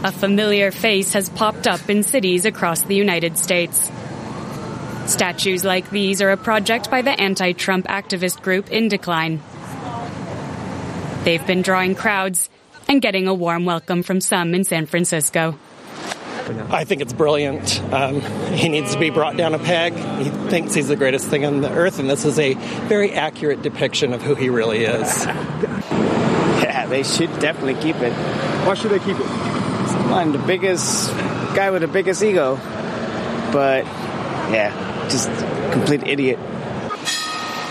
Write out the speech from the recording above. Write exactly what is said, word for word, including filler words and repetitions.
A familiar face has popped up in cities across the United States. Statues like these are a project by the anti-Trump activist group In Decline. They've been drawing crowds and getting a warm welcome from some in San Francisco. I think it's brilliant. Um, he needs to be brought down a peg. He thinks he's the greatest thing on the earth, and this is a very accurate depiction of who he really is. Yeah, they should definitely keep it. Why should they keep it? I'm the biggest guy with the biggest ego. But, yeah, just complete idiot.